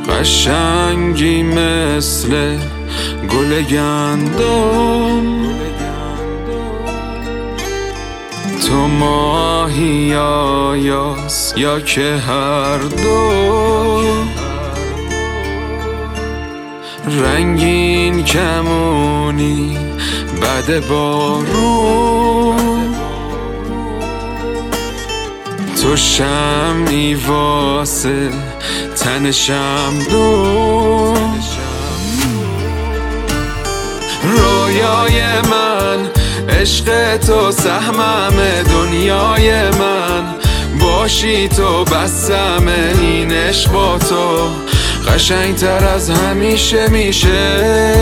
قشنگی مثل گل گندم، تو ماهی یا یاس یا که هر دو، رنگین کمونی بعد بارون، تو شمعی واسه تن شمعدون. رویای من عشق تو، سهمم دنیای من، باشی تو بسم این عشق با تو، قشنگتر از همیشه میشه.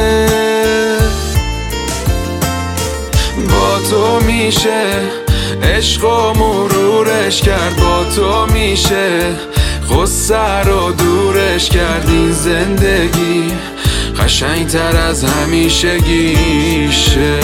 با تو میشه عشق و مرورش کرد، با تو میشه غصه رو دورش کرد. این زندگی قشنگتر از همیشگیشه.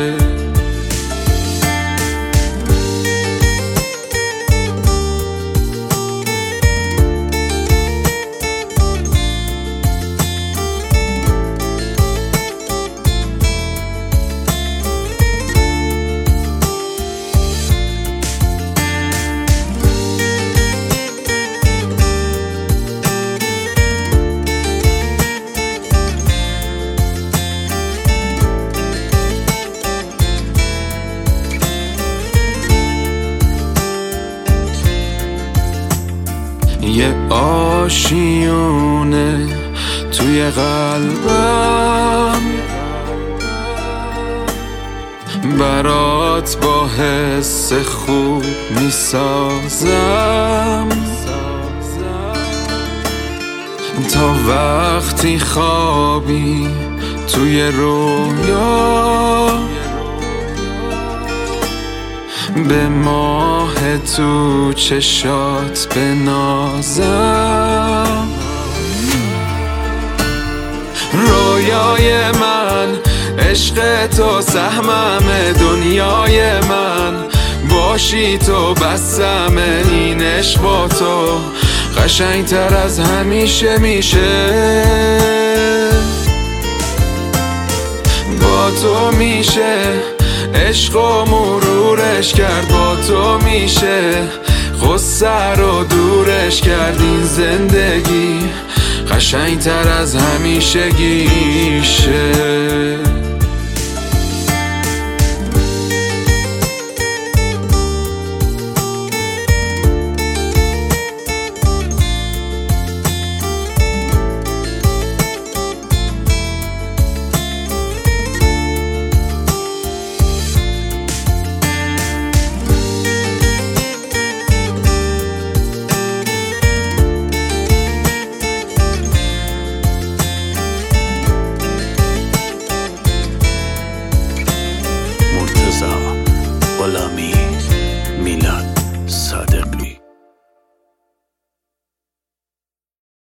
یه آشیونه توی قلبم، برات با حس خوب میسازم، تا وقتی خوابی توی رویا، به ماه تو چشات بنازم. رویای من عشق تو، سهمم دنیای من، باشی تو بسم این عشق با تو، قشنگتر از همیشه میشه. با تو میشه عشق و مرورش کرد، با تو میشه غصه رو دورش کرد. این زندگی قشنگتر از همیشگیشه.